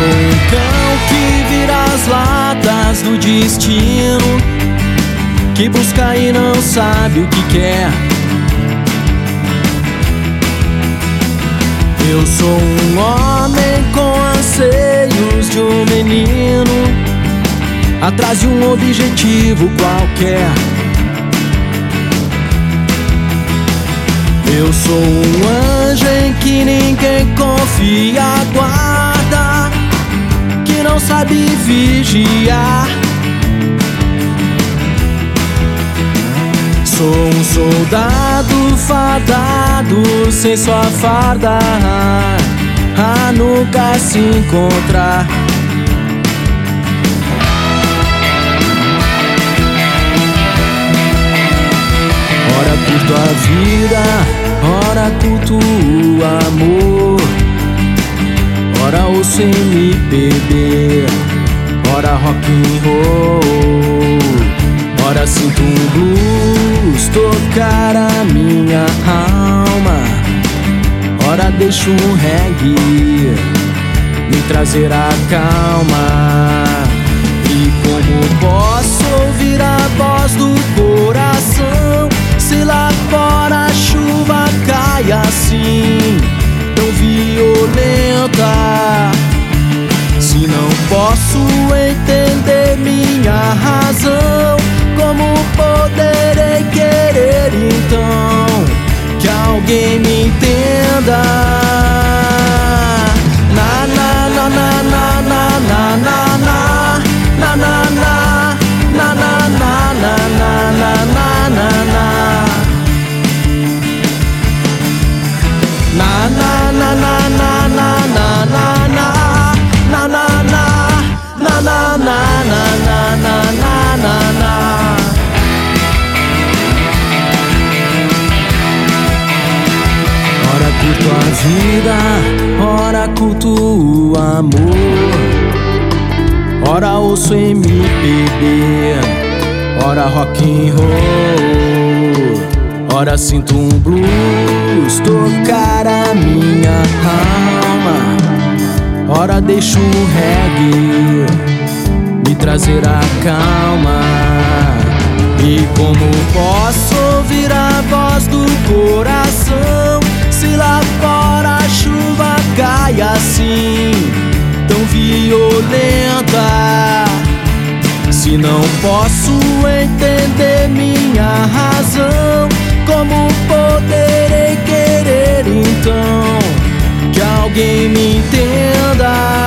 um cão que vira as latas do destino, que busca e não sabe o que quer. Eu sou um homem com anseios de um menino, atrás de um objetivo qualquer. Eu sou um anjo em que ninguém confia, guarda, que não sabe vigiar. Sou um soldado fadado sem sua farda a nunca se encontrar. Ora curto a vida, ora culto o amor, ora ouço MPB, ora rock and roll, ora sinto um blues tocar a minha alma, ora deixo um reggae me trazer a calma. E como posso ouvir a voz do coração se lá fora a chuva cai assim, tão violenta? Se não posso entender minha razão, como poderei querer então que alguém me entenda? Na na na na na na na na na na na na na na na na na na na. Na na na na na na na na na na na na na na na na na. Ora curto a vida, ora culto o amor, ora ouço MPB, ora rock and roll, ora sinto um blues tocar a minha alma, ora deixo um reggae me trazer a calma. E como posso ouvir a voz do coração se lá fora a chuva cai assim, tão violenta? Se não posso entender minha razão, como poderei querer então que alguém me entenda?